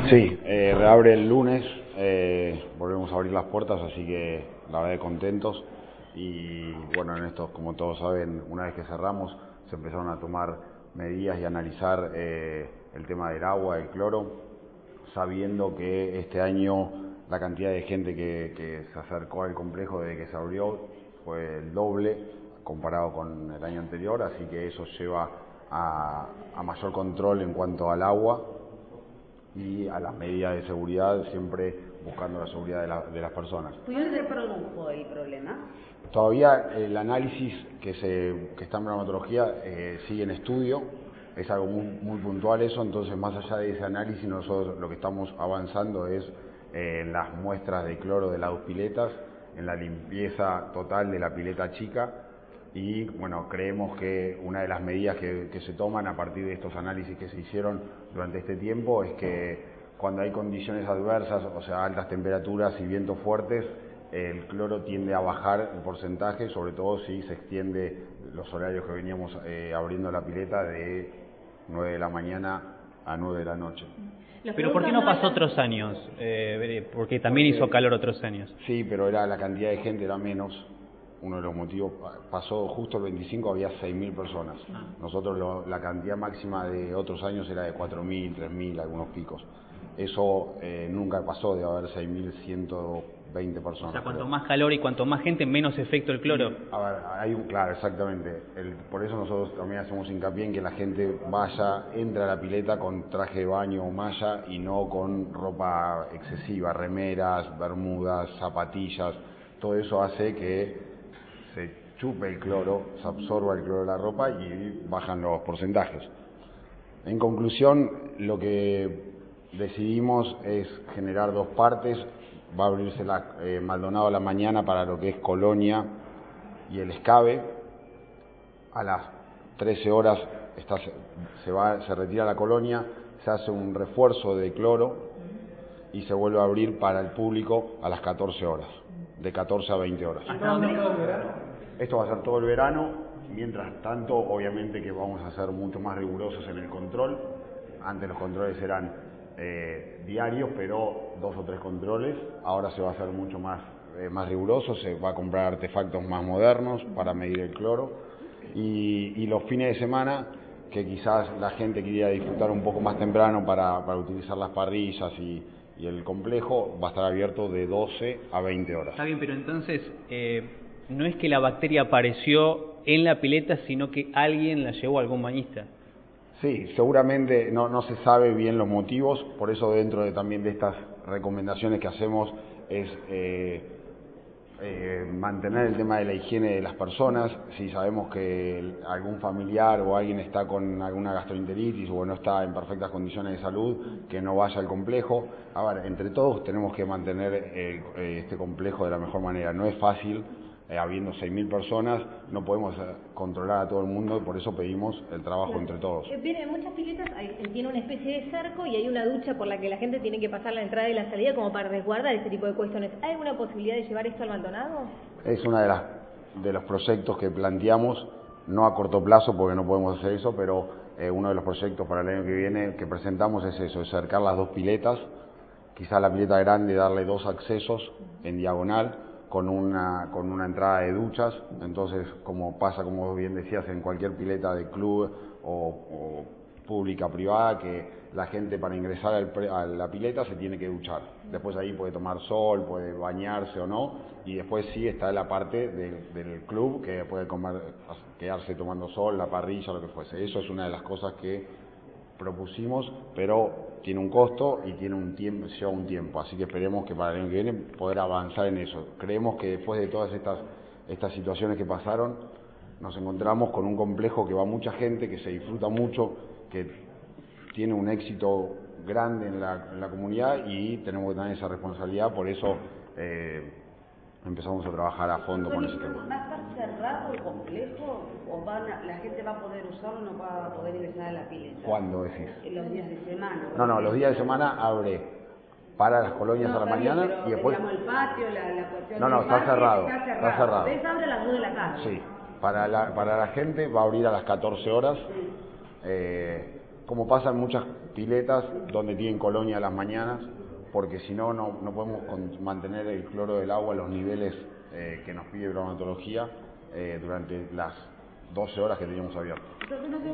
Sí, reabre el lunes, volvemos a abrir las puertas, así que la verdad contentos. Y bueno, en esto, como todos saben, una vez que cerramos, se empezaron a tomar medidas y a analizar el tema del agua, el cloro, sabiendo que este año la cantidad de gente que se acercó al complejo desde que se abrió fue el doble comparado con el año anterior, así que eso lleva a mayor control en cuanto al agua y a las medidas de seguridad, siempre buscando la seguridad de las personas. ¿Dónde se produjo el problema? Todavía el análisis que está en bromatología sigue en estudio, es algo muy puntual eso, entonces más allá de ese análisis nosotros lo que estamos avanzando es en las muestras de cloro de las dos piletas, en la limpieza total de la pileta chica. Y bueno, creemos que una de las medidas que se toman a partir de estos análisis que se hicieron durante este tiempo es que cuando hay condiciones adversas, o sea, altas temperaturas y vientos fuertes, el cloro tiende a bajar el porcentaje, sobre todo si se extiende los horarios que veníamos abriendo la pileta de 9 de la mañana a 9 de la noche. Pero ¿por qué no pasó otros años? Porque también hizo calor otros años. Sí, pero la cantidad de gente era menos. Uno de los motivos, pasó justo el 25, había 6.000 personas. Nosotros la cantidad máxima de otros años era de 4.000, 3.000, algunos picos. Eso nunca pasó de haber 6.120 personas. O sea, cuanto más calor y cuanto más gente, menos efecto el cloro. A ver, claro, exactamente. Por eso nosotros también hacemos hincapié en que la gente entre a la pileta con traje de baño o malla y no con ropa excesiva, remeras, bermudas, zapatillas. Todo eso hace que se chupe el cloro, se absorba el cloro de la ropa y bajan los porcentajes. En conclusión, lo que decidimos es generar dos partes. Va a abrirse Maldonado a la mañana para lo que es Colonia y el Escabe. A las 13 horas se retira la Colonia, se hace un refuerzo de cloro y se vuelve a abrir para el público a las 14 horas, de 14 a 20 horas. ¿Hasta dónde todo el verano? Esto va a ser todo el verano. Mientras tanto, obviamente que vamos a ser mucho más rigurosos en el control. Antes los controles eran diarios, pero 2 o 3 controles. Ahora se va a hacer mucho más riguroso, se va a comprar artefactos más modernos para medir el cloro. Y los fines de semana, que quizás la gente quería disfrutar un poco más temprano para utilizar las parrillas y el complejo, va a estar abierto de 12 a 20 horas. Está bien, pero entonces no es que la bacteria apareció en la pileta, sino que alguien la llevó a algún bañista. Sí, seguramente no se sabe bien los motivos, por eso dentro también de estas recomendaciones que hacemos es mantener el tema de la higiene de las personas. Si sabemos que algún familiar o alguien está con alguna gastroenteritis o no está en perfectas condiciones de salud, que no vaya al complejo. A ver, entre todos tenemos que mantener este complejo de la mejor manera. No es fácil. Habiendo 6.000 personas, no podemos controlar a todo el mundo, por eso pedimos el trabajo entre todos. Bien, en muchas piletas tiene una especie de cerco y hay una ducha por la que la gente tiene que pasar la entrada y la salida como para resguardar ese tipo de cuestiones. ¿Hay alguna posibilidad de llevar esto al Maldonado? Es una de los proyectos que planteamos, no a corto plazo porque no podemos hacer eso, pero uno de los proyectos para el año que viene que presentamos es eso, es acercar las dos piletas, quizá la pileta grande darle 2 accesos en diagonal, con una entrada de duchas. Entonces, como pasa, como bien decías, en cualquier pileta de club o pública, privada, que la gente para ingresar a la pileta se tiene que duchar. Después ahí puede tomar sol, puede bañarse o no, y después sí está la parte del club que puede quedarse tomando sol, la parrilla, lo que fuese. Eso es una de las cosas que propusimos, pero tiene un costo y lleva un tiempo, así que esperemos que para el año que viene poder avanzar en eso. Creemos que después de todas estas situaciones que pasaron, nos encontramos con un complejo que va mucha gente, que se disfruta mucho, que tiene un éxito grande en la comunidad y tenemos que tener esa responsabilidad, por eso empezamos a trabajar a fondo con ese tema. ¿Va a estar cerrado el complejo o la gente va a poder usarlo, no va a poder ingresar a la pileta? ¿Cuándo decís? En los días de semana. No, los días de semana abre para las colonias a la mañana pero, y después... digamos, el patio, la cuestión No, del está parque, cerrado. Está cerrado. ¿Ves? Abre a las 2 de la tarde. Sí, para la gente va a abrir a las 14 horas. como pasa en muchas piletas donde tienen colonia a las mañanas, porque si no, no podemos mantener el cloro del agua a los niveles que nos pide bromatología durante las 12 horas que teníamos abierto.